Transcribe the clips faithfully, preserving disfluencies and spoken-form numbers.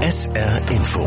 S R Info.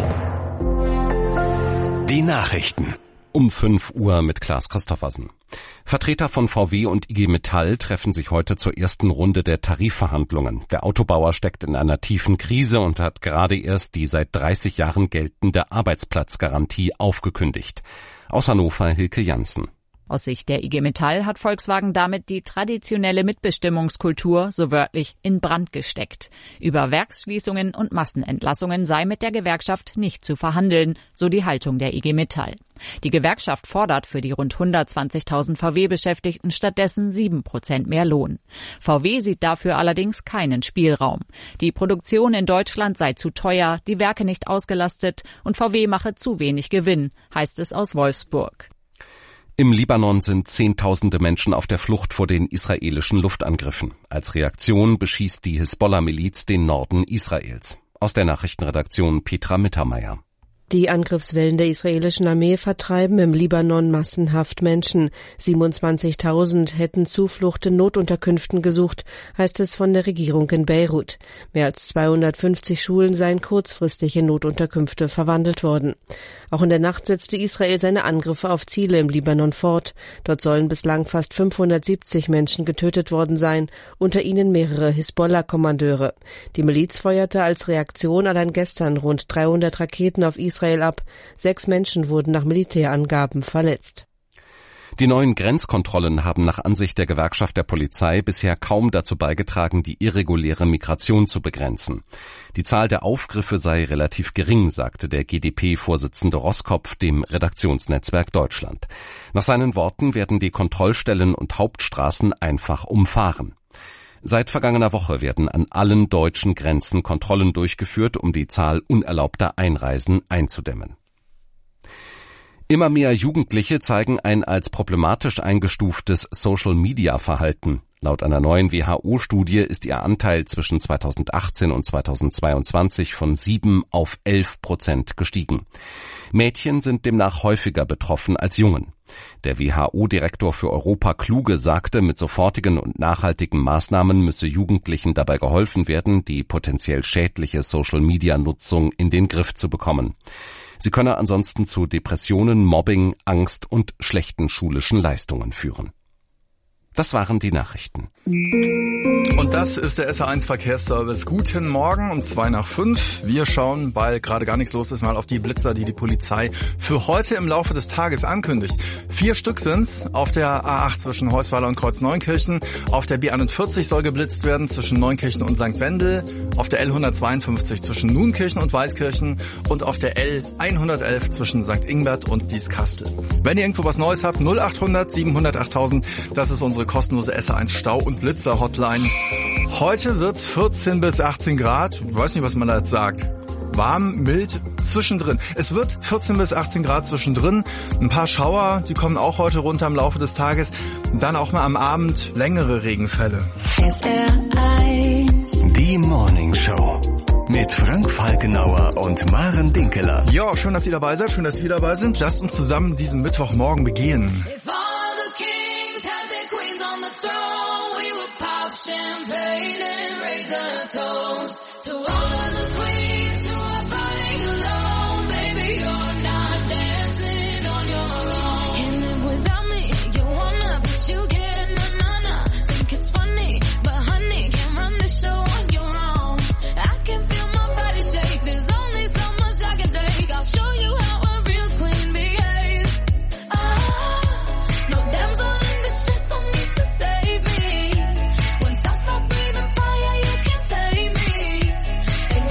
Die Nachrichten. Um fünf Uhr mit Klaas Christoffersen. Vertreter von V W und I G Metall treffen sich heute zur ersten Runde der Tarifverhandlungen. Der Autobauer steckt in einer tiefen Krise und hat gerade erst die seit dreißig Jahren geltende Arbeitsplatzgarantie aufgekündigt. Aus Hannover Hilke Janssen. Aus Sicht der I G Metall hat Volkswagen damit die traditionelle Mitbestimmungskultur so wörtlich in Brand gesteckt. Über Werksschließungen und Massenentlassungen sei mit der Gewerkschaft nicht zu verhandeln, so die Haltung der I G Metall. Die Gewerkschaft fordert für die rund hundertzwanzigtausend V W-Beschäftigten stattdessen sieben Prozent mehr Lohn. V W sieht dafür allerdings keinen Spielraum. Die Produktion in Deutschland sei zu teuer, die Werke nicht ausgelastet und V W mache zu wenig Gewinn, heißt es aus Wolfsburg. Im Libanon sind Zehntausende Menschen auf der Flucht vor den israelischen Luftangriffen. Als Reaktion beschießt die Hisbollah-Miliz den Norden Israels. Aus der Nachrichtenredaktion Petra Mittermeier. Die Angriffswellen der israelischen Armee vertreiben im Libanon massenhaft Menschen. siebenundzwanzigtausend hätten Zuflucht in Notunterkünften gesucht, heißt es von der Regierung in Beirut. Mehr als zweihundertfünfzig Schulen seien kurzfristig in Notunterkünfte verwandelt worden. Auch in der Nacht setzte Israel seine Angriffe auf Ziele im Libanon fort. Dort sollen bislang fast fünfhundertsiebzig Menschen getötet worden sein, unter ihnen mehrere Hisbollah-Kommandeure. Die Miliz feuerte als Reaktion allein gestern rund dreihundert Raketen auf Israel Israel ab. Sechs Menschen wurden nach Militärangaben verletzt. Die neuen Grenzkontrollen haben nach Ansicht der Gewerkschaft der Polizei bisher kaum dazu beigetragen, die irreguläre Migration zu begrenzen. Die Zahl der Aufgriffe sei relativ gering, sagte der G D P-Vorsitzende Roskopf dem Redaktionsnetzwerk Deutschland. Nach seinen Worten werden die Kontrollstellen und Hauptstraßen einfach umfahren. Seit vergangener Woche werden an allen deutschen Grenzen Kontrollen durchgeführt, um die Zahl unerlaubter Einreisen einzudämmen. Immer mehr Jugendliche zeigen ein als problematisch eingestuftes Social-Media-Verhalten. Laut einer neuen W H O-Studie ist ihr Anteil zwischen zweitausendachtzehn und zweitausendzweiundzwanzig von sieben auf elf Prozent gestiegen. Mädchen sind demnach häufiger betroffen als Jungen. Der W H O-Direktor für Europa Kluge sagte, mit sofortigen und nachhaltigen Maßnahmen müsse Jugendlichen dabei geholfen werden, die potenziell schädliche Social-Media-Nutzung in den Griff zu bekommen. Sie könne ansonsten zu Depressionen, Mobbing, Angst und schlechten schulischen Leistungen führen. Das waren die Nachrichten. Und das ist der S R eins Verkehrsservice. Guten Morgen um zwei nach fünf. Wir schauen, weil gerade gar nichts los ist, mal auf die Blitzer, die die Polizei für heute im Laufe des Tages ankündigt. Vier Stück sind's auf der A acht zwischen Heusweiler und Kreuzneunkirchen. Auf der B einundvierzig soll geblitzt werden zwischen Neunkirchen und Sankt Wendel. Auf der L hundertzweiundfünfzig zwischen Nuenkirchen und Weißkirchen. Und auf der L hundertelf zwischen Sankt Ingbert und Bieskastel. Wenn ihr irgendwo was Neues habt, null achthundert siebenhundert achttausend, das ist unsere kostenlose S R eins Stau- und Blitzer-Hotline. Heute wird's vierzehn bis achtzehn Grad. Ich weiß nicht, was man da jetzt sagt. Warm, mild, zwischendrin. Es wird vierzehn bis achtzehn Grad zwischendrin. Ein paar Schauer, die kommen auch heute runter im Laufe des Tages. Und dann auch mal am Abend längere Regenfälle. S R eins. Die Morning Show. Mit Frank Falkenauer und Maren Dinkeler. Ja, schön, dass ihr dabei seid. Schön, dass wir dabei sind. Lasst uns zusammen diesen Mittwochmorgen begehen. Champagne and raise a toast to all of the queens who are fighting alone. Baby, you're not dancing on your own. And if without me, you wanna, but you can't, na na na. Think it's funny, but honey, can't run the show on your own. I can feel my body shake, there's only so much I can take. I'll show you how a real queen behaves. Ah, no damsel in distress, don't need to save me. Once I stop breathing fire, you can't take me.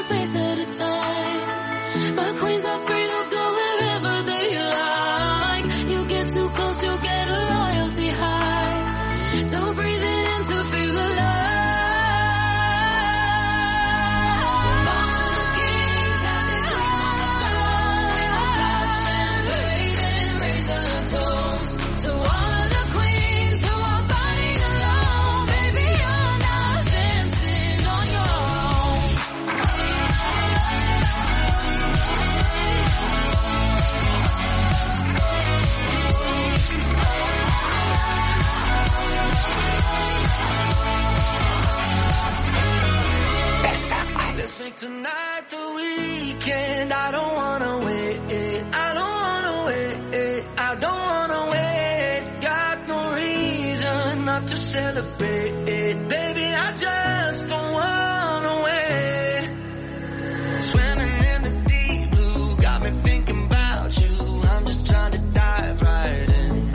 space at a time. But queens are free to go wherever they like. You get too close, you'll get a royalty high. So breathe it in to feel the love. Make tonight the weekend. I don't wanna wait. I don't wanna wait. I don't wanna wait. Got no reason not to celebrate. Baby, I just don't wanna wait. Swimming in the deep blue got me thinking about you. I'm just trying to dive right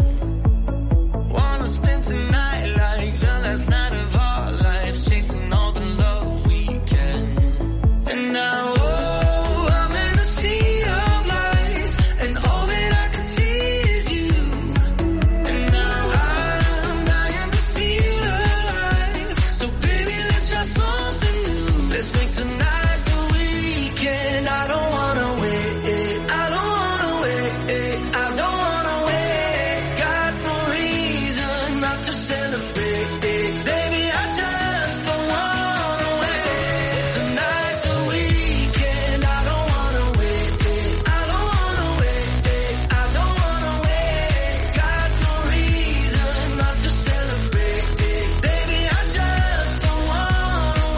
in. Wanna spend tonight like the last night of our lives, chasing all the love we can. And now, oh, I'm in a sea of lights, and all that I can see is you. And now I'm dying to feel alive. So baby, let's try something new. Let's make tonight the weekend. I don't wanna wait. I don't wanna wait. I don't wanna wait. Got no reason not to celebrate. Baby, I just don't wanna wait. Tonight's the weekend. I don't wanna wait. I don't wanna wait. I don't wanna wait. Got no reason not to celebrate. Baby, I just don't wanna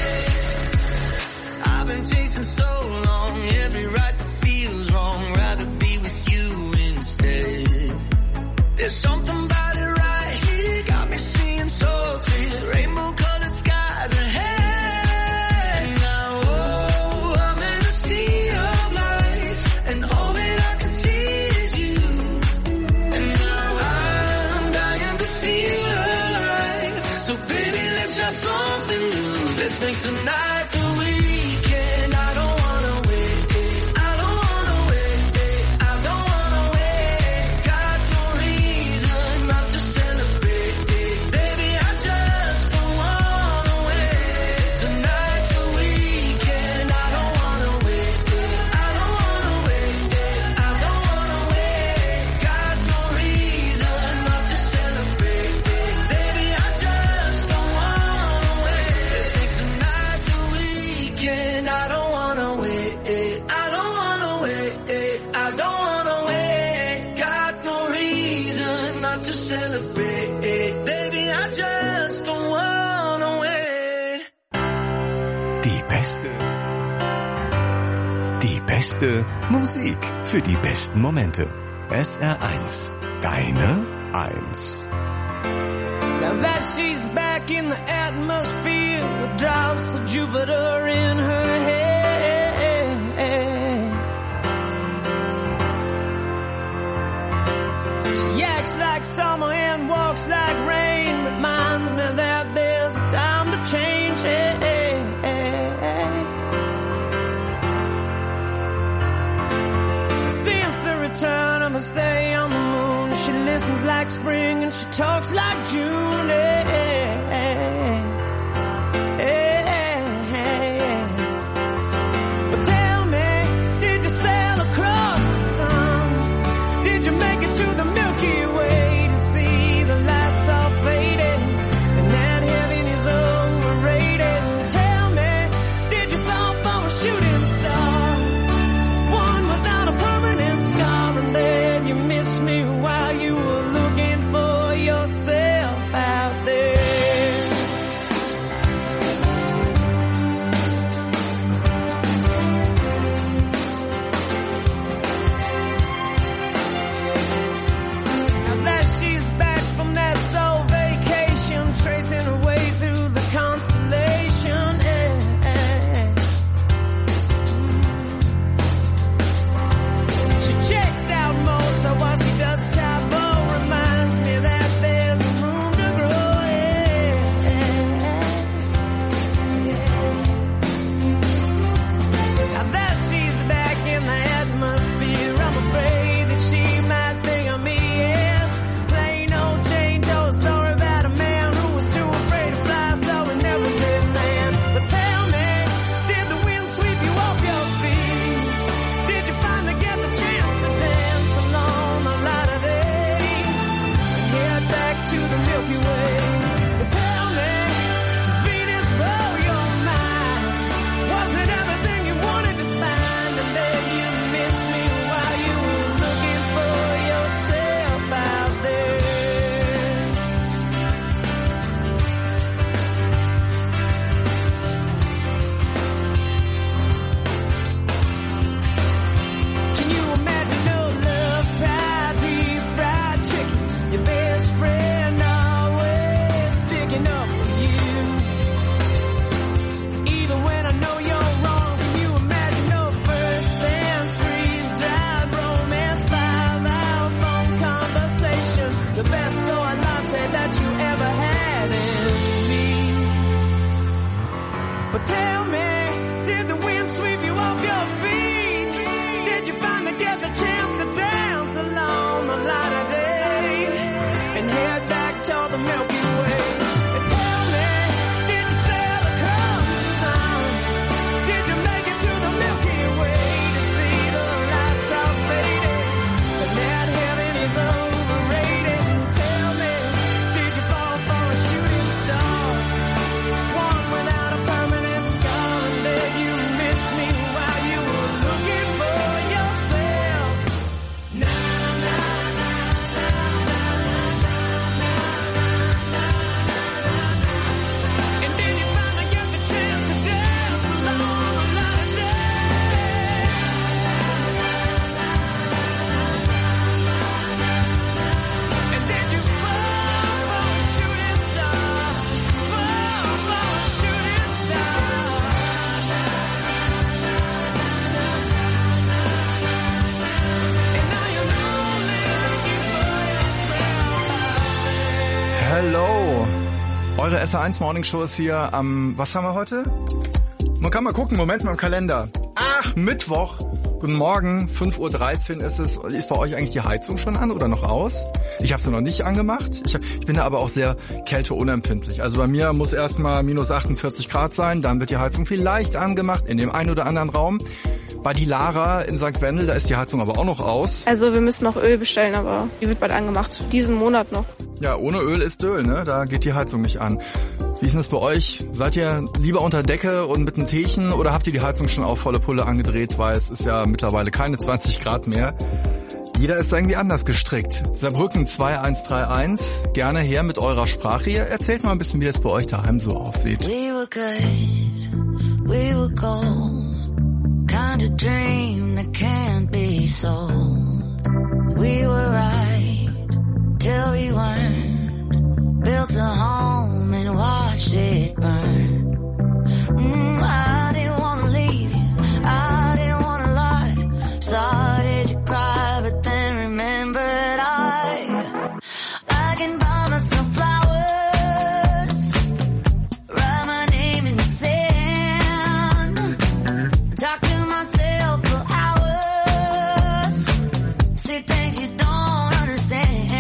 wait. I've been chasing so long, every right that feels wrong. Rather be with you instead. There's something about it right here, got me seeing so clear. Rainbow colored skies ahead. Now, oh, I'm in a sea of lights, and all that I can see is you. And now I'm dying to feel alive. So baby, let's try something new. Let's make tonight the weekend. I don't wanna wait. I don't wanna wait. I don't wanna wait. Got no reason not to celebrate. Baby, I just don't wanna wait. Tonight's the weekend. I don't wanna wait. I don't wanna wait. I don't wanna wait. Got no reason not to celebrate. Baby, I just don't wanna wait. Let's make tonight the weekend. I don't wanna wait. I don't wanna wait. I don't wanna wait. Got no reason not to celebrate. Baby, I just don't wanna wait. Die beste, die beste Musik für die besten Momente. S R eins, deine eins. Now that she's back in the atmosphere with drops of Jupiter in her head. She acts like summer and walks like rain. Reminds me that there's a time to change. Since the return of her stay on the moon, she listens like spring and she talks like June. Hey, hey, hey, hey. But tell me, did you sail across the sun? Did you make it to the Milky Way to see the lights all fading and that heaven is overrated? Tell me, did you fall for a shooting star? One without a permanent scar, and then you missed me while you were looking for yourself out there. Eure S R eins Morning Show ist hier am, was haben wir heute? Man kann mal gucken, Moment mal im Kalender. Ach, Mittwoch. Guten Morgen, fünf Uhr dreizehn ist es. Ist bei euch eigentlich die Heizung schon an oder noch aus? Ich habe sie noch nicht angemacht. Ich, hab, ich bin da aber auch sehr kälteunempfindlich. Also bei mir muss erstmal minus achtundvierzig Grad sein, dann wird die Heizung vielleicht angemacht in dem einen oder anderen Raum. Bei die Lara in Sankt Wendel, da ist die Heizung aber auch noch aus. Also wir müssen noch Öl bestellen, aber die wird bald angemacht. Diesen Monat noch. Ja, ohne Öl ist Öl, ne? Da geht die Heizung nicht an. Wie ist denn das bei euch? Seid ihr lieber unter Decke und mit einem Teechen oder habt ihr die Heizung schon auf volle Pulle angedreht, weil es ist ja mittlerweile keine zwanzig Grad mehr. Jeder ist irgendwie anders gestrickt. Saarbrücken zwei eins drei eins, gerne her mit eurer Sprache. Ihr erzählt mal ein bisschen, wie das bei euch daheim so aussieht. We were good, we were gold, kind of dream that can't be sold. We were right, till we weren't, built a home and watched it burn. Mm, I didn't wanna leave you, I didn't wanna lie. Started to cry, but then remembered I, I can buy myself flowers, write my name in the sand, talk to myself for hours, say things you don't understand.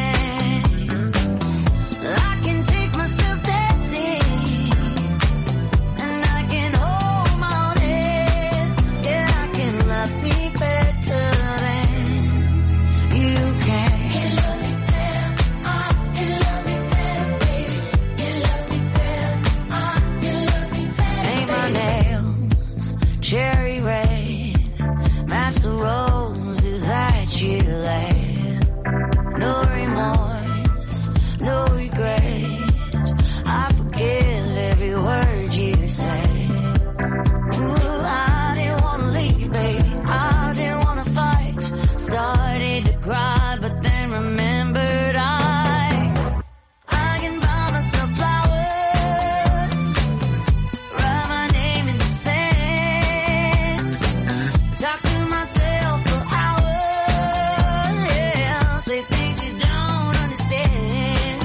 I can take myself dancing, and I can hold my own head. Yeah, I can love me better than you can. Can love me better, I can love me better, baby. Can love me better, I can love me better. Paint my nails cherry red, match the roses that you laid. No remorse, no regret. I forgive every word you say. Ooh, I didn't wanna leave, baby. I didn't wanna fight. Started to cry, but then remembered I, I can buy myself flowers, write my name in the sand, talk to myself for hours, yeah, say things you don't understand.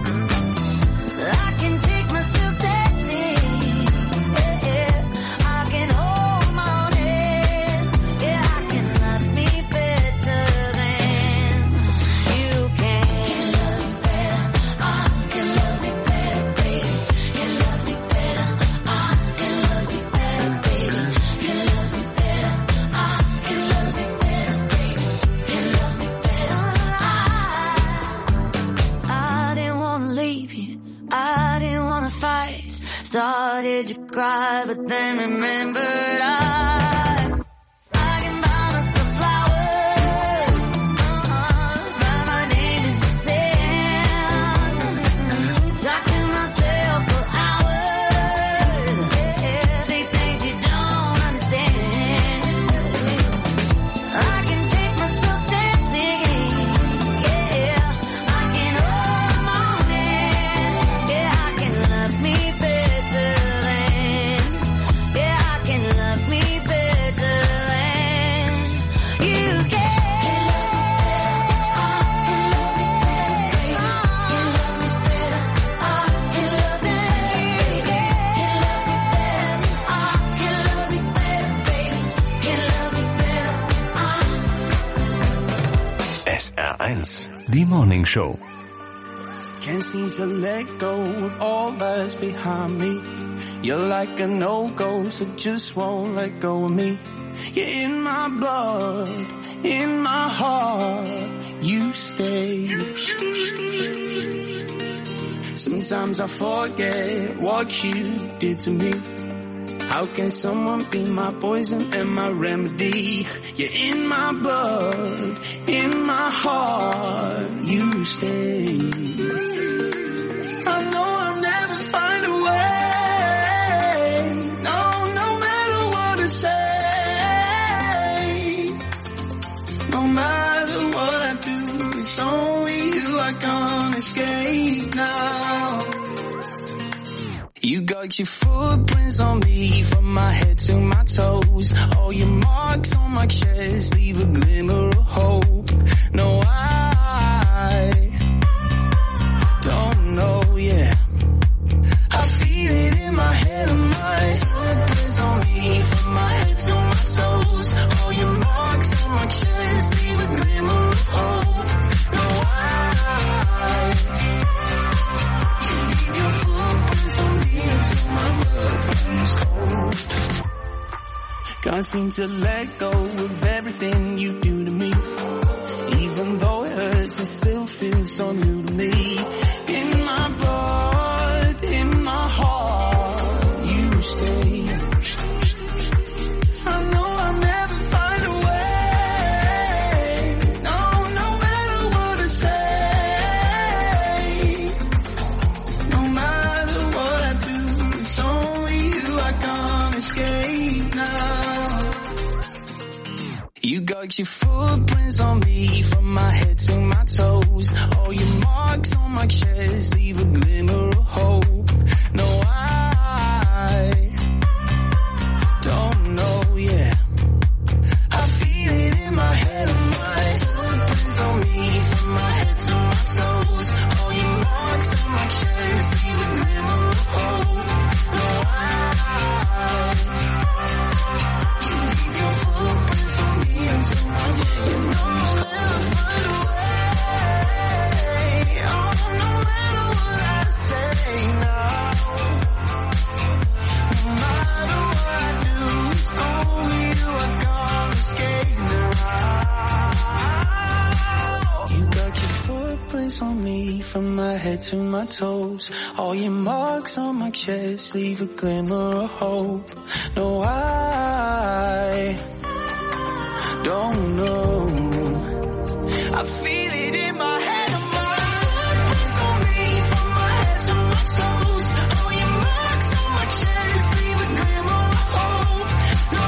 I can take myself dancing, yeah, yeah. I can hold my own head, yeah, I can love me better than you can. Can love me better, I can love me better, baby. Can love me better, I can love me better, baby. Can love me better, I can love me better, baby. Can love me better, I, I didn't wanna leave you, I didn't wanna fight. Started to cry, but then remembered I, I can buy myself flowers, uh-uh, write my name in the sand, talk to myself for hours, yeah, say things you don't understand. I can take myself dancing, yeah, I can hold my own hand, yeah, I can love me better than, yeah, I can love me better than you can. S R eins, die Morning Show. Can't seem to let go of all that's behind me. You're like a no-go, so just won't let go of me. You're in my blood, in my heart, you stay. Sometimes I forget what you did to me. How can someone be my poison and my remedy? You're in my blood, in my heart, you stay. I know I'll never find a way. No, no matter what I say. No matter what I do, it's only you I can't escape now. You got your footprints on me from my head to my toes. All your marks on my chest leave a glimmer of hope. No, I don't know, yeah. Can't seem to let go of everything you do to me. Even though it hurts, it still feels so new to me. In my blood, in my heart, you stay. I know I'll never find a way. No, no matter what I say. No matter what I do, it's only you I can't escape now. You got your footprints on me from my head to my toes. All your marks on my chest leave a glimmer of hope. No, I don't know, yeah. I feel it in my head and my footprints on me from my head to my toes. All your marks on my chest leave a glimmer of hope. No, I you leave your footprints on me until my you know I'll never find a way. Oh, no matter what I say now. No matter what I do, it's only you I can't escape now. You got your footprints on me from my head to my toes. All your marks on my chest leave a glimmer of hope. No, I don't know. I feel it in my head and my footprints on me from my head to my toes. All your marks on my chest leave a glimmer of hope. No,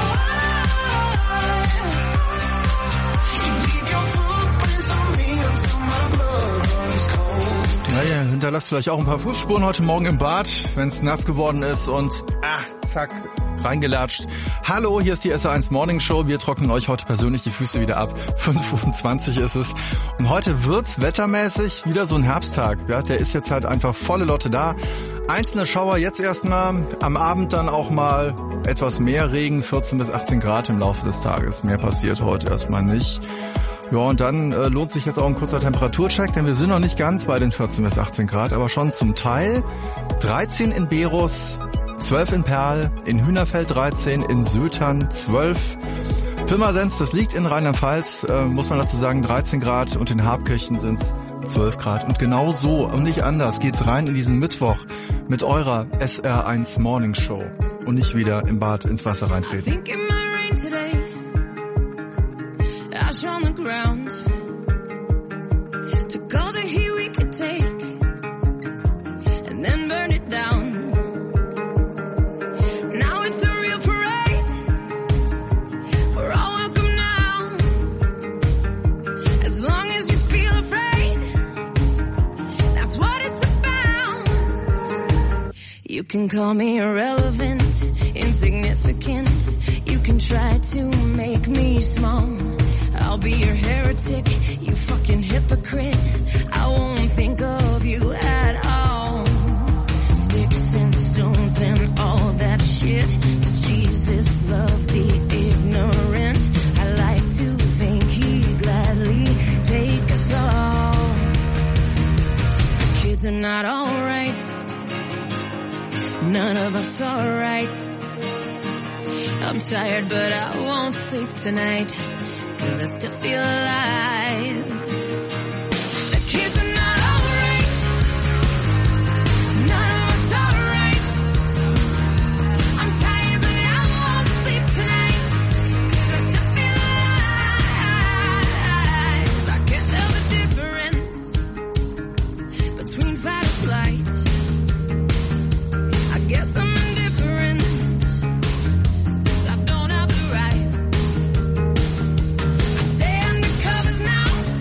I you leave your footprints on me until my blood runs cold. Naja, hinterlasst vielleicht auch ein paar Fußspuren heute Morgen im Bad, wenn es nass geworden ist und ah, zack, reingelatscht. Hallo, hier ist die S R eins Morning Show. Wir trocknen euch heute persönlich die Füße wieder ab. fünf Uhr zwanzig ist es. Und heute wird's wettermäßig wieder so ein Herbsttag. Ja, der ist jetzt halt einfach volle Lotte da. Einzelne Schauer jetzt erstmal. Am Abend dann auch mal etwas mehr Regen. vierzehn bis achtzehn Grad im Laufe des Tages. Mehr passiert heute erstmal nicht. Ja, und dann äh, lohnt sich jetzt auch ein kurzer Temperaturcheck, denn wir sind noch nicht ganz bei den vierzehn bis achtzehn Grad, aber schon zum Teil. dreizehn in Berus, zwölf in Perl, in Hühnerfeld dreizehn, in Sötern zwölf. Pirmasens, das liegt in Rheinland-Pfalz, äh, muss man dazu sagen, dreizehn Grad und in Habkirchen sind es zwölf Grad. Und genau so und nicht anders geht's rein in diesen Mittwoch mit eurer S R eins Morning Show und nicht wieder im Bad ins Wasser reintreten. Ash on the ground. Took all the heat we could take and then burn it down. Now it's a real parade. We're all welcome now. As long as you feel afraid, that's what it's about. You can call me irrelevant, insignificant. You can try to make me small. I'll be your heretic, you fucking hypocrite. I won't think of you at all. Sticks and stones and all that shit. Does Jesus love the ignorant? I like to think he'd gladly take us all. The kids are not alright. None of us are right. I'm tired but I won't sleep tonight. 'Cause I still feel alive. The kids are not alright. None of us are right. I'm tired but I won't sleep tonight. 'Cause I still feel alive. I can't tell the difference between fight or flight. I guess I'm indifferent since I don't have the right. Now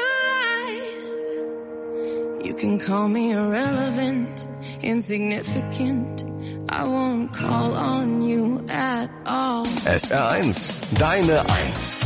alive. You can call me irrelevant, insignificant. I won't call on you at all. S R eins, deine Eins.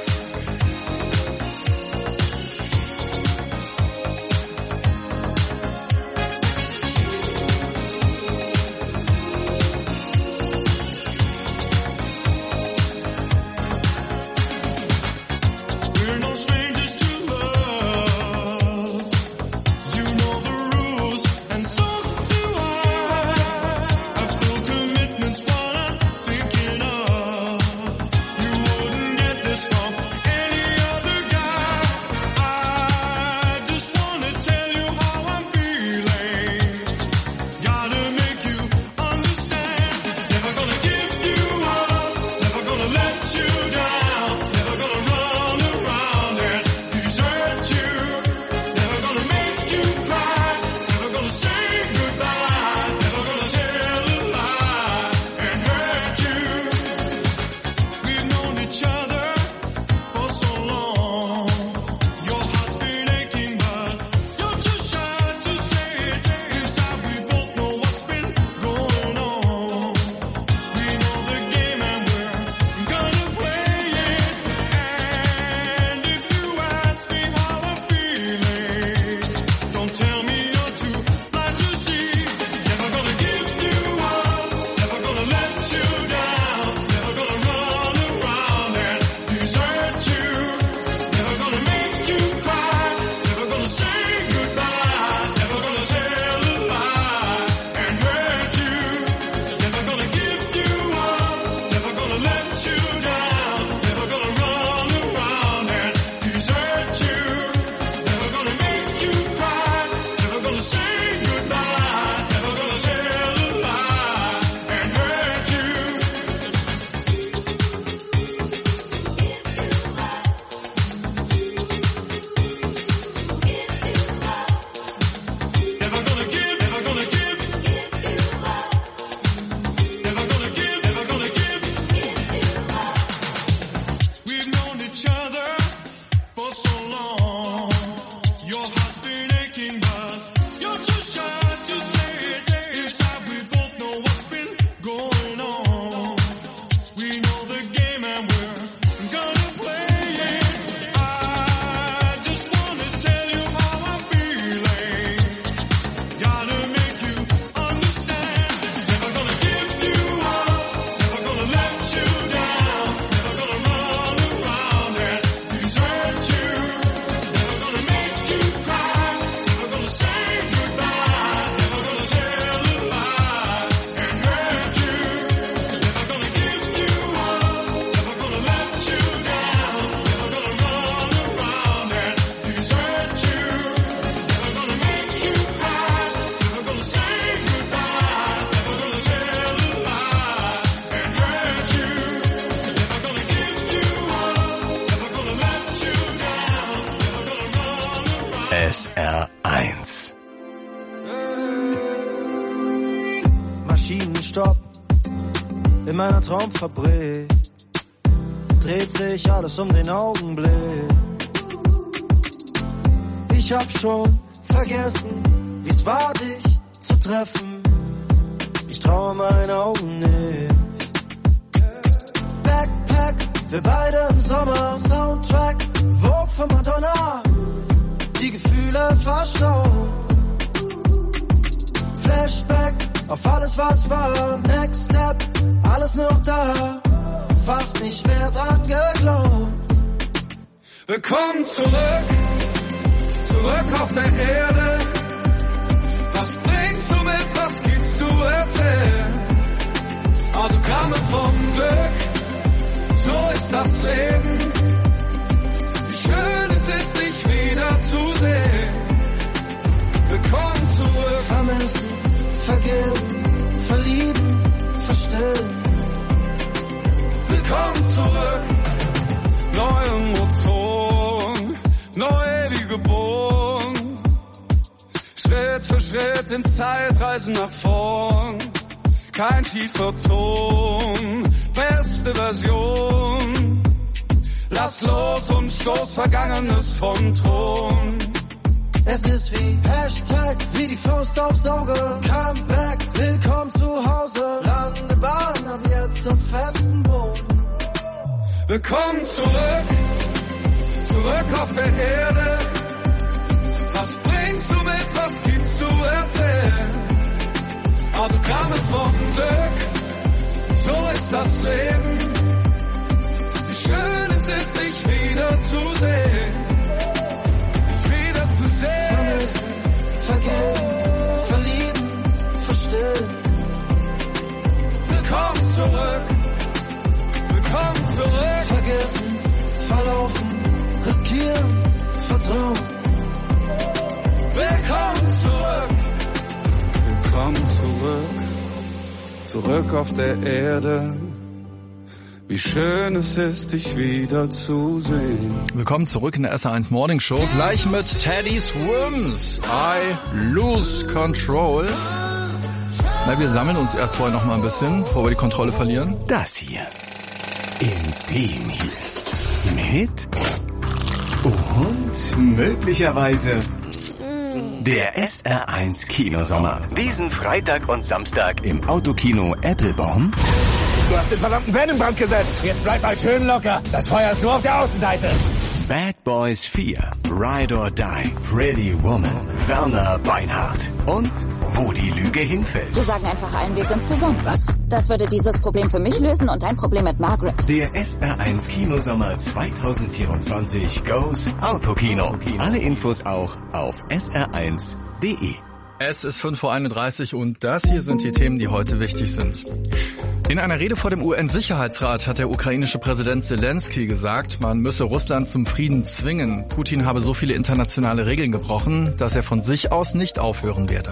S R eins. Maschinenstopp in meiner Traumfabrik. Dreht sich alles um den Augenblick. Ich hab schon vergessen, wie's war, dich zu treffen. Ich traue meinen Augen nicht. Backpack, wir beide im Sommer. Soundtrack, Vogue von Madonna. Die Gefühle verstaut. Flashback auf alles, was war. Next Step, alles noch da. Fast nicht mehr dran geglaubt. Willkommen zurück, zurück auf der Erde. Was bringst du mit, was gibt's zu erzählen? Autogramme vom Glück, so ist das Leben. Wie schön es ist, dich wieder zu sehen. Willkommen zurück. Vermissen, vergeben, verlieben, verstehen. Willkommen zurück. Neue Motoren, neu wie geboren. Schritt für Schritt in Zeitreisen nach vorn. Kein schiefer Ton, beste Version. Lass los und stoß Vergangenes vom Thron. Es ist wie Hashtag, wie die Faust aufs Auge. Comeback, willkommen zu Hause. Landebahn, ab jetzt zum festen Boden. Willkommen zurück, zurück auf der Erde. Was bringst du mit, was gibt's zu erzählen? Autogramme vom Glück, so ist das Leben. Wie schön es ist, dich wieder zu sehen. Dich wieder zu sehen. Vermissen, vergeben, verlieben, verstehen. Willkommen zurück, willkommen zurück. Vergessen, verlaufen, riskieren, vertrauen. Willkommen zurück, willkommen zurück, zurück auf der Erde. Wie schön es ist, dich wieder zu sehen. Willkommen zurück in der S R eins Morning Show. Gleich mit Teddy Swims. I lose control. Na, wir sammeln uns erst vorher noch mal ein bisschen, bevor wir die Kontrolle verlieren. Das hier. In dem hier. Mit. Und möglicherweise der S R eins Kinosommer. Diesen Freitag und Samstag im Autokino Applebaum. Du hast den verdammten Van in Brand gesetzt. Jetzt bleib mal schön locker. Das Feuer ist nur auf der Außenseite. Bad Boys vier, Ride or Die, Pretty Woman, Werner Beinhardt und Wo die Lüge hinfällt. Wir sagen einfach allen, wir sind zusammen. Was? Das würde dieses Problem für mich lösen und dein Problem mit Margaret. Der S R eins Kinosommer zwanzig vierundzwanzig goes Autokino. Alle Infos auch auf S R eins punkt de. Es ist fünf Uhr einunddreißig und das hier sind die Themen, die heute wichtig sind. In einer Rede vor dem U N-Sicherheitsrat hat der ukrainische Präsident Zelensky gesagt, man müsse Russland zum Frieden zwingen. Putin habe so viele internationale Regeln gebrochen, dass er von sich aus nicht aufhören werde.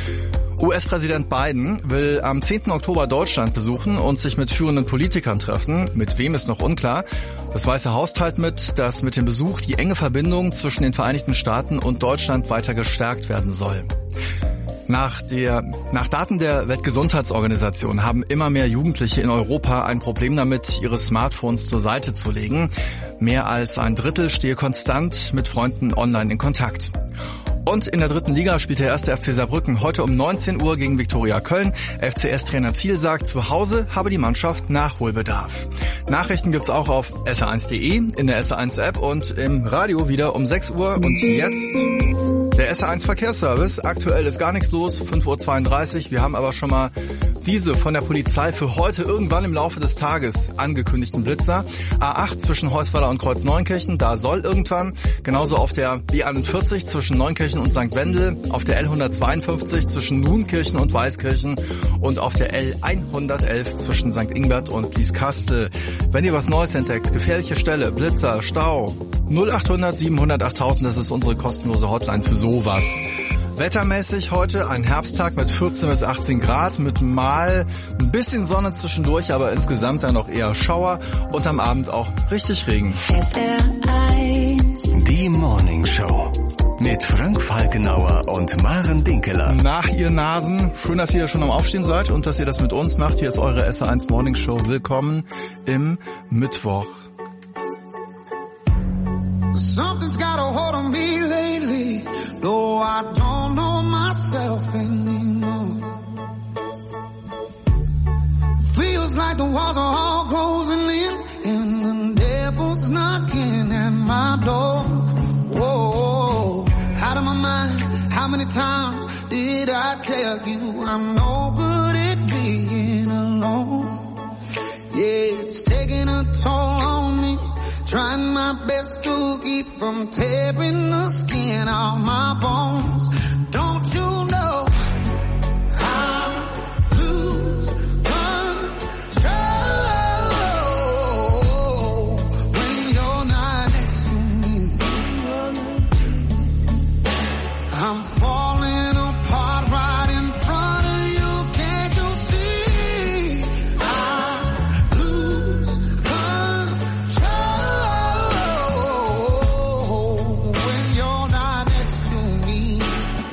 U S-Präsident Biden will am zehnten Oktober Deutschland besuchen und sich mit führenden Politikern treffen. Mit wem ist noch unklar. Das Weiße Haus teilt mit, dass mit dem Besuch die enge Verbindung zwischen den Vereinigten Staaten und Deutschland weiter gestärkt werden soll. Nach, der, nach Daten der Weltgesundheitsorganisation haben immer mehr Jugendliche in Europa ein Problem damit, ihre Smartphones zur Seite zu legen. Mehr als ein Drittel stehe konstant mit Freunden online in Kontakt. Und in der dritten Liga spielt der erste F C Saarbrücken heute um neunzehn Uhr gegen Viktoria Köln. F C S-Trainer Ziel sagt, zu Hause habe die Mannschaft Nachholbedarf. Nachrichten gibt's auch auf S R eins punkt de, in der S R eins App und im Radio wieder um sechs Uhr. Und jetzt der S R eins Verkehrsservice. Aktuell ist gar nichts los, fünf Uhr zweiunddreißig. Wir haben aber schon mal diese von der Polizei für heute irgendwann im Laufe des Tages angekündigten Blitzer. A acht zwischen Heusweiler und Kreuz-Neunkirchen, da soll irgendwann. Genauso auf der B einundvierzig zwischen Neunkirchen und Sankt Wendel, auf der L hundertzweiundfünfzig zwischen Nuenkirchen und Weißkirchen und auf der L hundertelf zwischen Sankt Ingbert und Blieskastel. Wenn ihr was Neues entdeckt, gefährliche Stelle, Blitzer, Stau, null achthundert siebenhundert achttausend, das ist unsere kostenlose Hotline für sowas. Wettermäßig heute ein Herbsttag mit vierzehn bis achtzehn Grad, mit mal ein bisschen Sonne zwischendurch, aber insgesamt dann noch eher Schauer und am Abend auch richtig Regen. S R eins. Die Morning Show mit Frank Falkenauer und Maren Dinkeler. Nach ihr Nasen, schön, dass ihr schon am Aufstehen seid und dass ihr das mit uns macht. Hier ist eure S R eins Morning Show. Willkommen im Mittwoch. Something's got a hold on me lately, though I don't know myself anymore. Feels like the walls are all closing in, and the devil's knocking at my door. Whoa, out of my mind, how many times did I tell you I'm no good at being alone? Yeah, it's taking a toll on me. Trying my best to keep from tearing the skin off my bones. Don't you know I lose control when you're not next to me? I'm falling apart right in front of you. Can't you see? I lose control. When you're not next to me.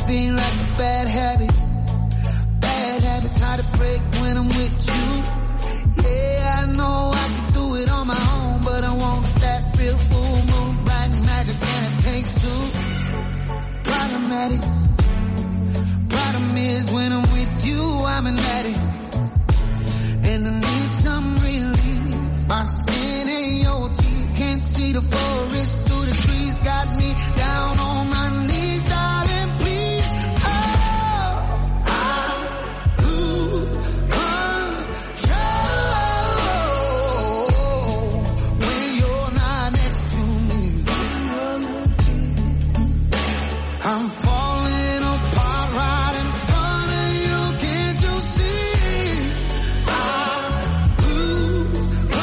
caffeine like a bad habit. Bad habits hard to break when I'm with you. Yeah, I know I can do it on my own, but I want that real full moon, bright magic, and it takes two. Problematic. Problem is when I'm with you, I'm an addict. And I need some relief. My skin ain't your teeth. Can't see the forest through the trees. Got me down on my knees, darling, please. Oh, I lose control when you're not next to me. I'm falling apart right in front of you. Can't you see? I lose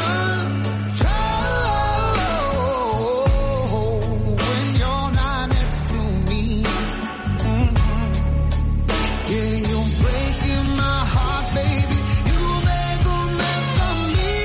control when you're not next to me. Mm-hmm. Yeah, you're breaking my heart, baby. You make a mess of me.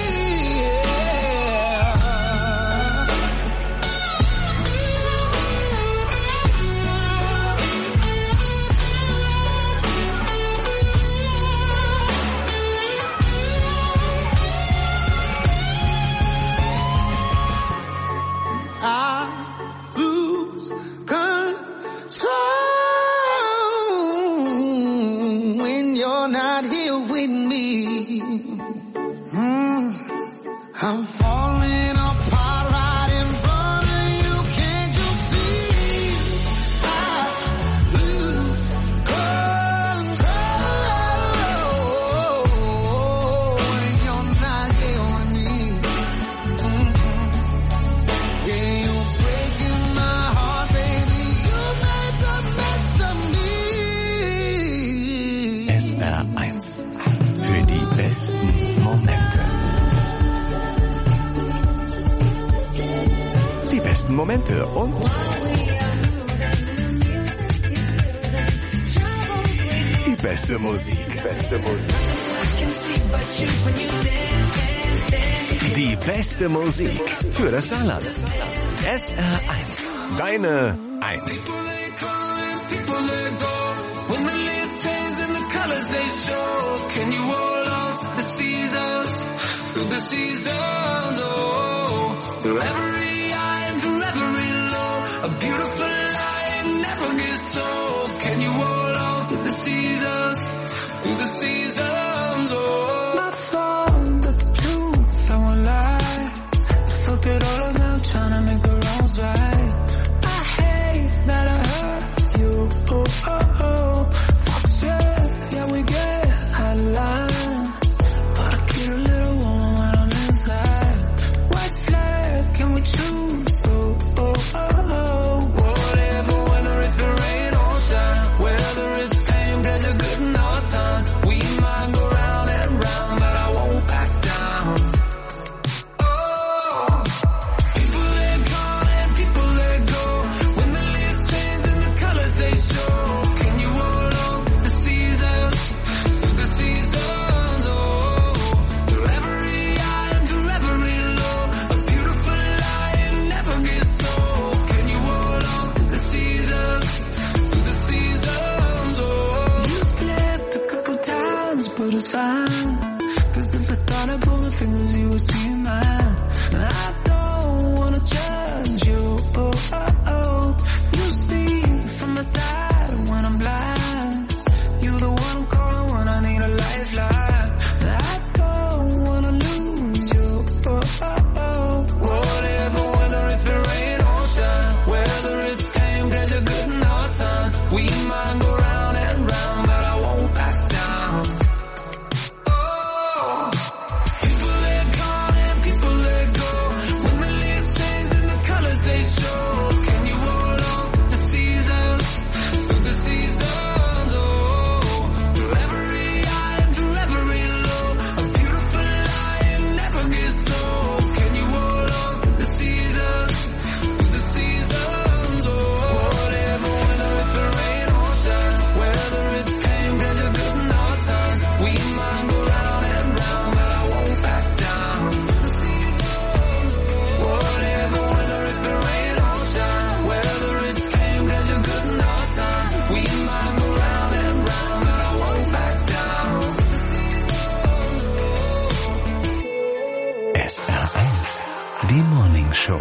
I lose control when you're not here with me. Mm. I'm falling apart right in front of you. Can't you see? I lose control when you're not here with me. Mm-hmm. Yeah, you're breaking my heart, baby. You make a mess of me. S R eins. Für die besten Momente. Die besten Momente und die beste Musik. Beste Musik. Die beste Musik für das Saarland. S R eins. Deine eins. People let go when the leaves change and the colors they show. Can you hold on the seasons through the seasons? Oh, through every high and through every low, a beautiful lie never gets old. Can you hold on to the seasons through the seasons? Oh, my fault, that's the truth. I won't lie. I fucked it all up now, trying to make the wrongs right. I hate that I hurt you. Oh, oh, oh. Talk shit, yeah, we get out of line. But I get a little warm when I'm inside. White flag, can we choose? Oh, oh, oh, oh. Whatever, whether it's the rain or shine, whether it's pain, pleasure, good and hard times. We might go round and round, but I won't back down. Oh, people let go and people let go when the leaves change and the colors they show. Can you hold on to the seasons, through the seasons? Oh, through every high and through every low, a beautiful lie never gets old. Can you hold on to the seasons, through the seasons? Oh, you slipped a couple times, but it's fine. Cause if I started pulling fingers, you would see mine. I don't wanna judge you. Oh, oh, oh. You see from the side when I'm blind. You the one I'm calling when I need a lifeline. I don't wanna lose you. Oh, oh, oh. Whatever, whether it's the rain or shine, whether it's pain, pleasure, good and hard times. We might go round and round, but I won't back down. Oh, people let go and people let go when the leaves change and the Die Morning Show.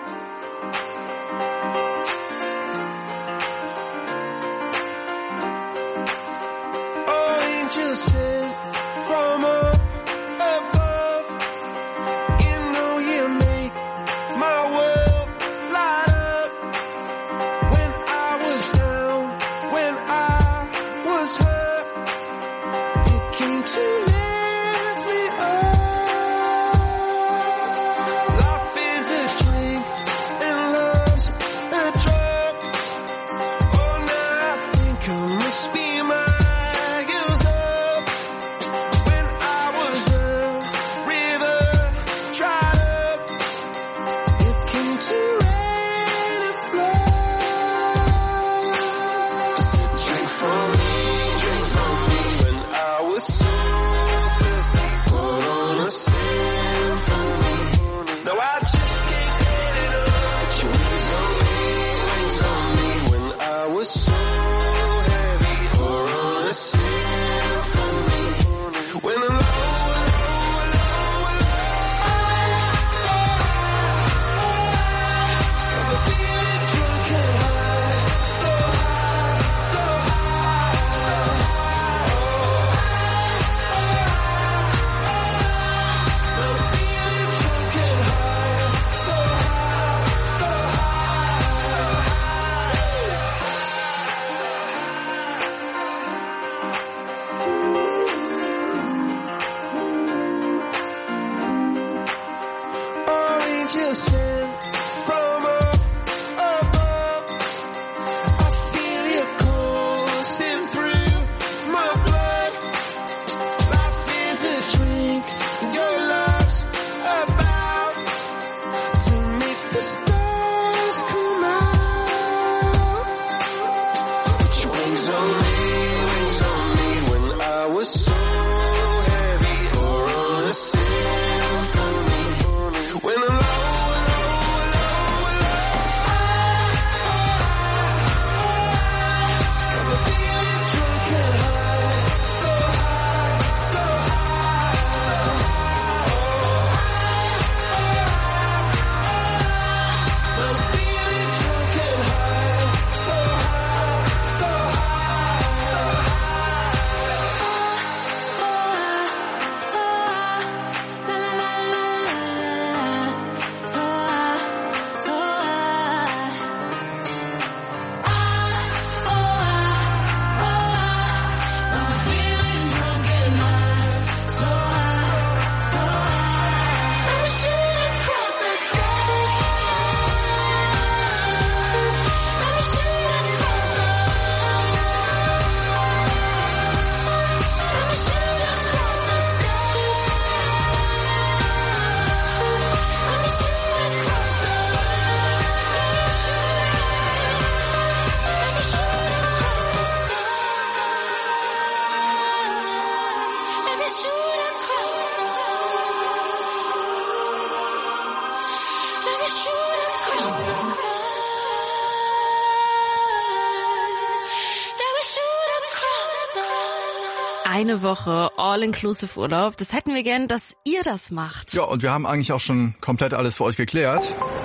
Eine Woche All-Inclusive Urlaub. Das hätten wir gern, dass ihr das macht. Ja, und wir haben eigentlich auch schon komplett alles für euch geklärt.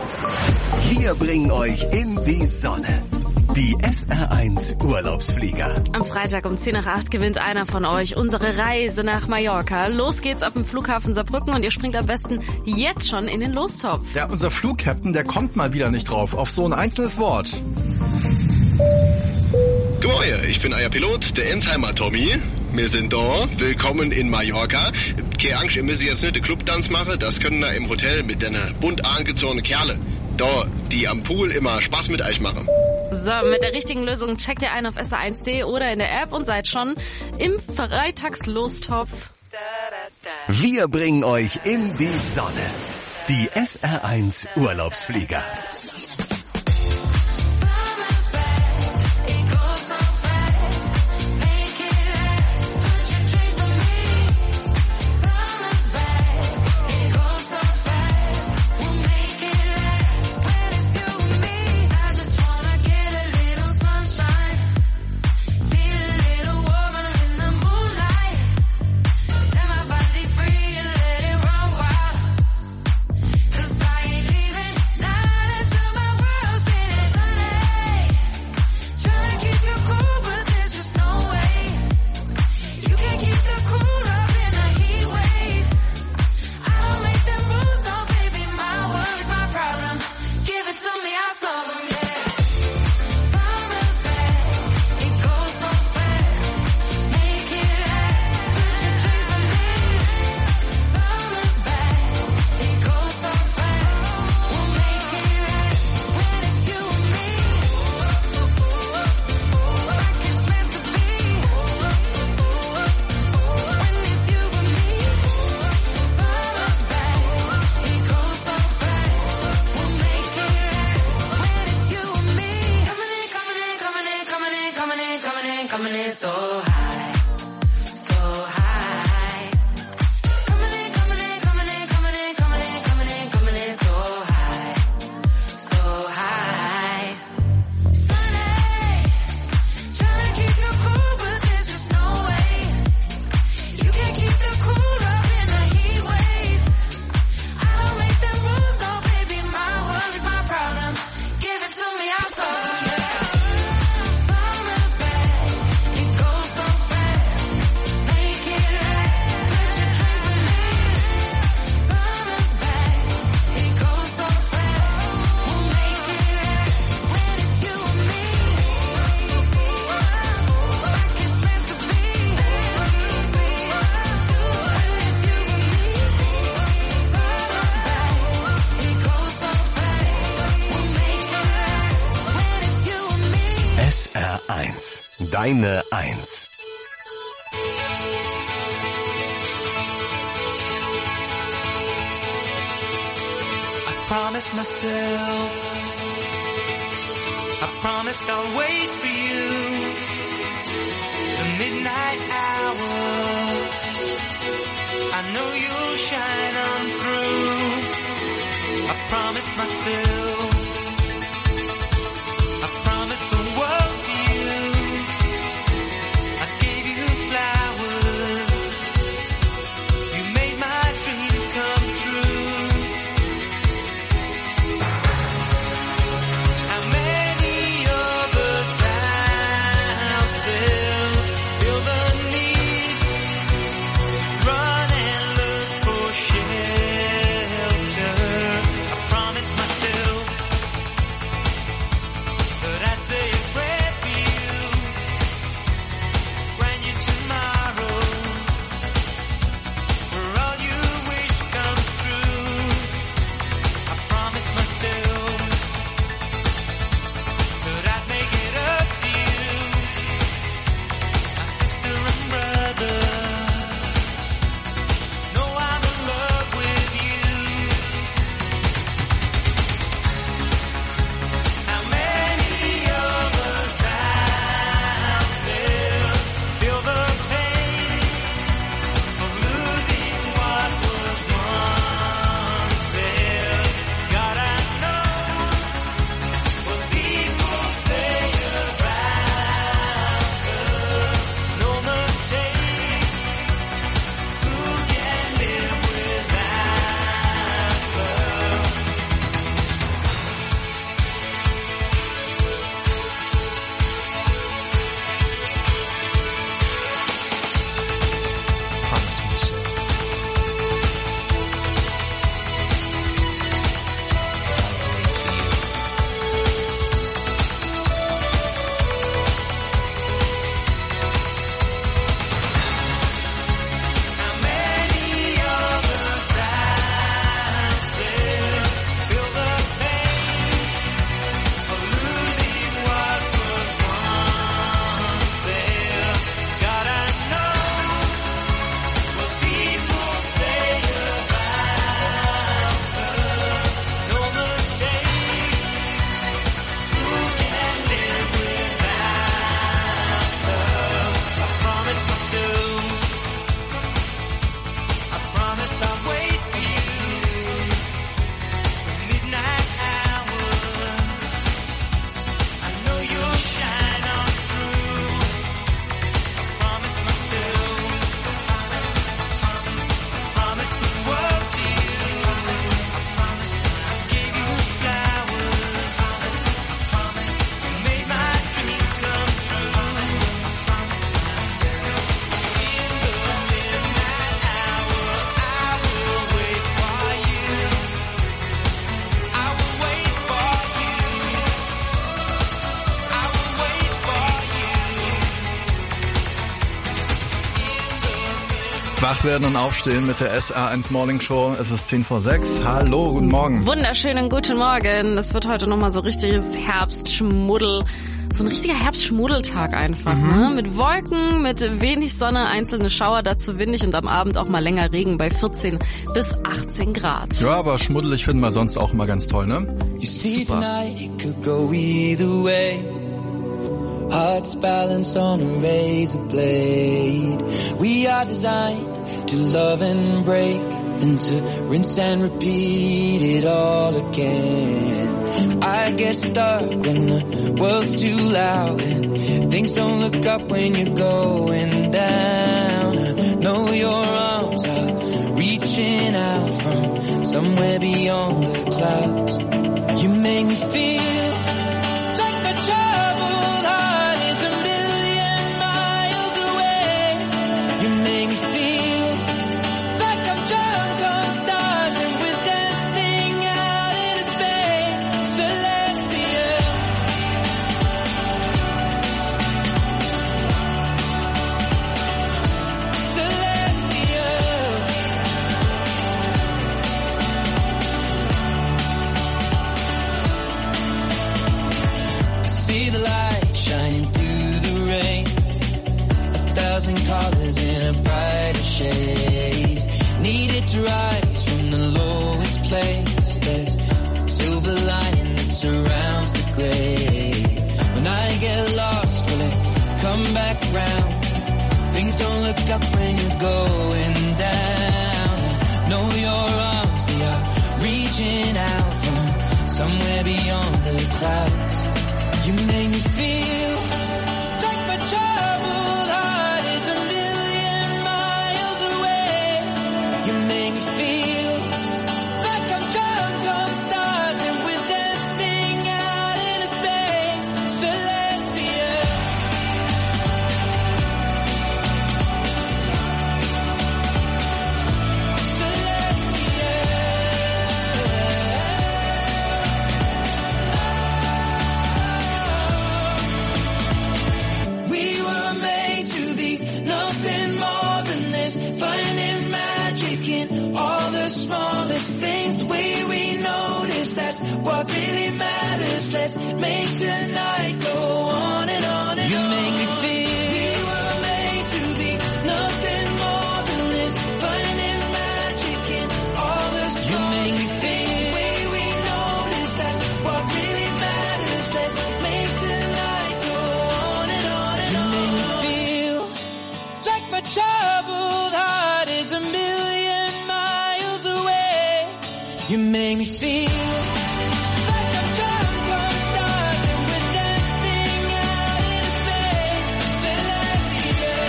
Wir bringen euch in die Sonne. Die S R eins Urlaubsflieger. Am Freitag um zehn nach acht gewinnt einer von euch unsere Reise nach Mallorca. Los geht's ab dem Flughafen Saarbrücken und ihr springt am besten jetzt schon in den Lostopf. Ja, unser Flugcaptain, der kommt mal wieder nicht drauf auf so ein einzelnes Wort. G'morgen, ich bin euer Pilot, der Ensheimer Tommy. Wir sind da, willkommen in Mallorca. Keine Angst, ihr müsst jetzt nicht den Clubtanz machen, das können wir im Hotel mit den bunt angezogenen Kerle. Da, die am Pool immer Spaß mit euch machen. So, mit der richtigen Lösung checkt ihr ein auf S R eins punkt de oder in der App und seid schon im Freitagslostopf. Wir bringen euch in die Sonne. Die S R eins Urlaubsflieger. Cause I ain't coming in so high, so high. Coming in, coming in, coming in, coming in, coming in, coming in, coming in so high, so high. Sunny, trying to keep you cool, but there's just no way. You can't keep the cool up in the heat wave. I don't make them rules, no baby, my worries, my problem. Give it to me, I'll solve it. Summer's back, it goes so fast. Make it last, put your drinks in me. Summer's back, it goes so fast. We'll make it last when it's you and me. Like it's meant to be. When it's you and me. Summer's back, it goes so fast. We'll make it last when it's you and me. S R eins. Deine Eins. I promised myself, I promised I'll wait for you. The midnight hour, I know you'll shine on through. I promised myself, I promised the world to you. I gave you flowers, you made my dreams come true. How many of us out there feel the need to run and look for shelter? I promised myself that I'd say a prayer for you when you tomorrow, where all you wish comes true. I promised myself that I'd make it up to you, my sister and brother. Know I'm in love with you. How many of us out there feel the pain of losing what was once there? God, I know what people say around her. No mistake, who can live without love? Promise me so. I'll wait for you. How many of us out there feel the pain of losing what was once there? God, I know what people say about her. No mistake, who can live without love? I promised myself, I promised I'd wait for you. The midnight hour, I know you'll shine on through. I promised myself, I promised the world to you. I gave you flowers, you made my dreams come true. In the midnight hour, I will wait for you. I will wait for you. I will wait for you. Wach werden und aufstehen mit der S R eins Morning Show. Es ist zehn vor sechs. Hallo, guten Morgen. Wunderschönen guten Morgen. Es wird heute nochmal so richtiges Herbstschmuddel. So ein richtiger Herbstschmuddeltag einfach, Mhm. ne? Mit Wolken, mit wenig Sonne, einzelne Schauer, dazu windig und am Abend auch mal länger Regen bei vierzehn bis achtzehn Grad. Ja, aber schmuddelig finden wir sonst auch immer ganz toll, ne? You see tonight it could go either way. hearts balanced on a razor blade. We are designed to love and break, then to rinse and repeat it all again. I get stuck when the world's too loud and things don't look up when you're going down. I know your arms are reaching out from somewhere beyond the clouds. You make me feel like my troubled heart is a million miles away. You make me feel like I'm drunk on stars and we're dancing out into space, celestial. Celestial. I see the light shining through the rain, a thousand colors in a brighter shade. Needed to rise from the lowest place. There's a silver lining that surrounds the gray. When I get lost, will it come back round? Things don't look up when you're going down. I know your arms, they are reaching out from somewhere beyond the clouds. You make me feel like my troubled heart is a million miles away. You make me feel like I'm drunk on stars and we're dancing out into space, celestial. We were made to be nothing more than this, finding magic in all the smallest things. The way we notice, that's what really matters. Let's make tonight go on and on and on. You make me feel we were made to be nothing more than this, finding magic in all the smallest things. The way we notice, that's what really matters. Let's make tonight go on and on and on. You make me feel like my troubled heart is a million miles away. You make me feel like I'm drunk on stars and we're dancing out into space, celestial.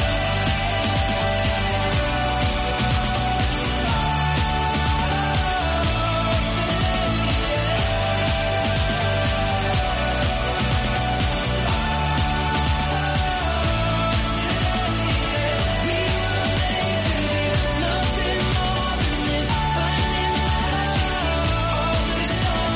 Nothing more than this, finding magic, all this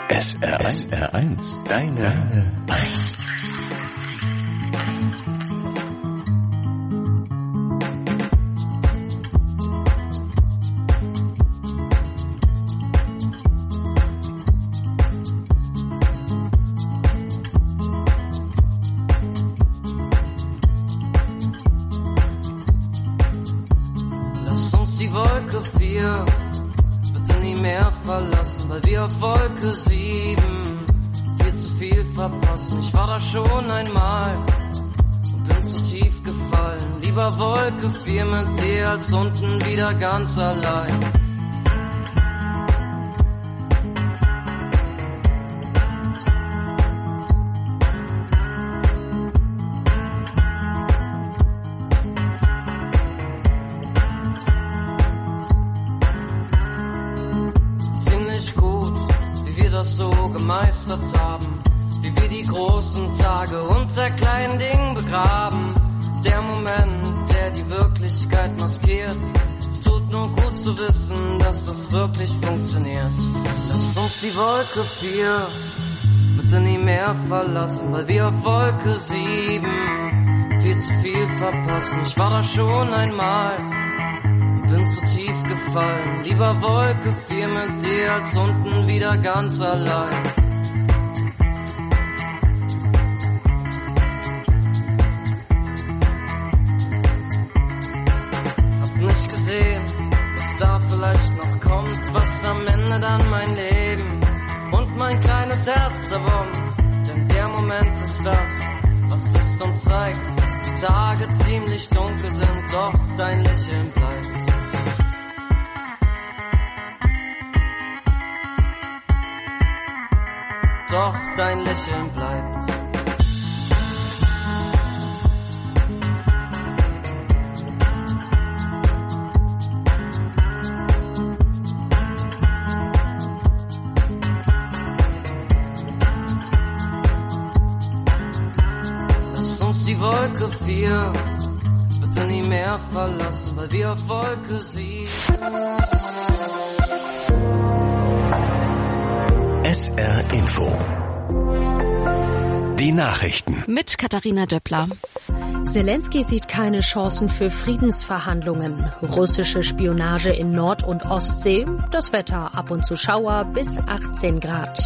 S R eins. Deine, Deine eins. Lass uns die Wolke vier bitte nie mehr verlassen, weil wir auf Wolke sieben viel zu viel verpassen. Ich war da schon einmal und bin zu tief gefallen. Lieber Wolke vier mit dir als unten wieder ganz allein. So gemeistert haben, wie wir die großen Tage unter kleinen Dingen begraben. Der Moment, der die Wirklichkeit maskiert. Es tut nur gut zu wissen, dass das wirklich funktioniert. Lasst uns die Wolke vier bitte nie mehr verlassen, weil wir auf Wolke sieben viel zu viel verpassen. Ich war da schon einmal, bin zu tief gefallen. Lieber Wolke vier mit dir als unten wieder ganz allein. Hab nicht gesehen, was da vielleicht noch kommt, was am Ende dann mein Leben und mein kleines Herz zerbombt. Denn der Moment ist das, was ist und zeigt, dass die Tage ziemlich dunkel sind, doch dein Lächeln bleibt. Doch dein Lächeln bleibt. Lass uns die Wolke vier bitte nie mehr verlassen, weil wir auf Wolke sieben. S R Info. Die Nachrichten. Mit Katharina Döppler. Zelensky sieht keine Chancen für Friedensverhandlungen. Russische Spionage in Nord- und Ostsee. Das Wetter ab und zu Schauer bis achtzehn Grad.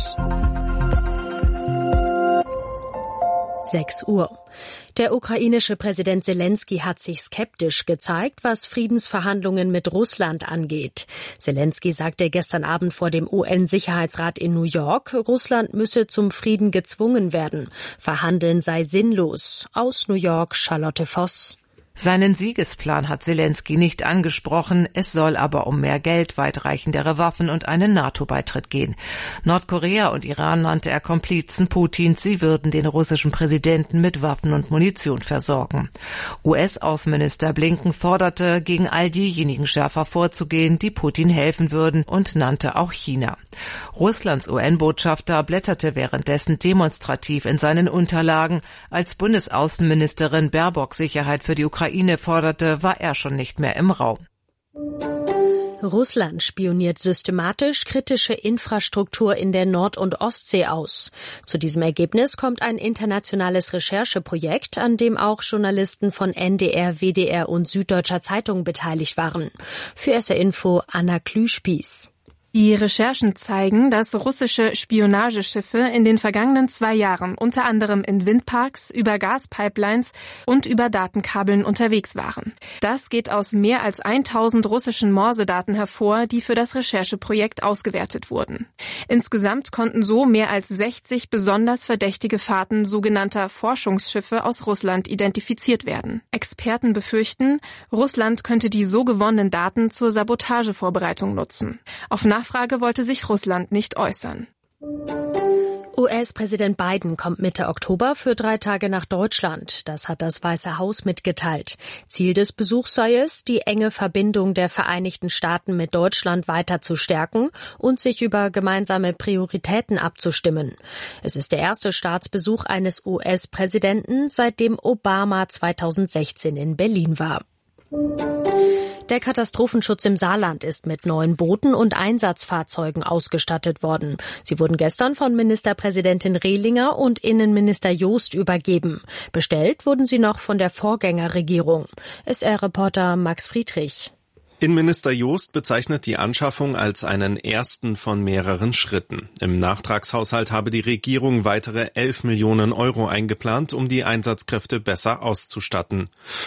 sechs Uhr. Der ukrainische Präsident Zelensky hat sich skeptisch gezeigt, was Friedensverhandlungen mit Russland angeht. Zelensky sagte gestern Abend vor dem U N-Sicherheitsrat in New York, Russland müsse zum Frieden gezwungen werden. Verhandeln sei sinnlos. Aus New York Charlotte Voss. Seinen Siegesplan hat Zelensky nicht angesprochen, es soll aber um mehr Geld, weitreichendere Waffen und einen NATO-Beitritt gehen. Nordkorea und Iran nannte er Komplizen Putins, sie würden den russischen Präsidenten mit Waffen und Munition versorgen. U S-Außenminister Blinken forderte, gegen all diejenigen schärfer vorzugehen, die Putin helfen würden, und nannte auch China. Russlands U N-Botschafter blätterte währenddessen demonstrativ in seinen Unterlagen. Als Bundesaußenministerin Baerbock Sicherheit für die Ukraine forderte, war er schon nicht mehr im Raum. Russland spioniert systematisch kritische Infrastruktur in der Nord- und Ostsee aus. Zu diesem Ergebnis kommt ein internationales Rechercheprojekt, an dem auch Journalisten von N D R, W D R und Süddeutscher Zeitung beteiligt waren. Für S R Info Anna Klüspieß. Die Recherchen zeigen, dass russische Spionageschiffe in den vergangenen zwei Jahren unter anderem in Windparks, über Gaspipelines und über Datenkabeln unterwegs waren. Das geht aus mehr als tausend russischen Morsedaten hervor, die für das Rechercheprojekt ausgewertet wurden. Insgesamt konnten so mehr als sechzig besonders verdächtige Fahrten sogenannter Forschungsschiffe aus Russland identifiziert werden. Experten befürchten, Russland könnte die so gewonnenen Daten zur Sabotagevorbereitung nutzen. Auf Nachfrage wollte sich Russland nicht äußern. U S-Präsident Biden kommt Mitte Oktober für drei Tage nach Deutschland. Das hat das Weiße Haus mitgeteilt. Ziel des Besuchs sei es, die enge Verbindung der Vereinigten Staaten mit Deutschland weiter zu stärken und sich über gemeinsame Prioritäten abzustimmen. Es ist der erste Staatsbesuch eines U S-Präsidenten, seitdem Obama zweitausendsechzehn in Berlin war. Der Katastrophenschutz im Saarland ist mit neuen Booten und Einsatzfahrzeugen ausgestattet worden. Sie wurden gestern von Ministerpräsidentin Rehlinger und Innenminister Joost übergeben. Bestellt wurden sie noch von der Vorgängerregierung. S R-Reporter Max Friedrich. Innenminister Joost bezeichnet die Anschaffung als einen ersten von mehreren Schritten. Im Nachtragshaushalt habe die Regierung weitere elf Millionen Euro eingeplant, um die Einsatzkräfte besser auszustatten.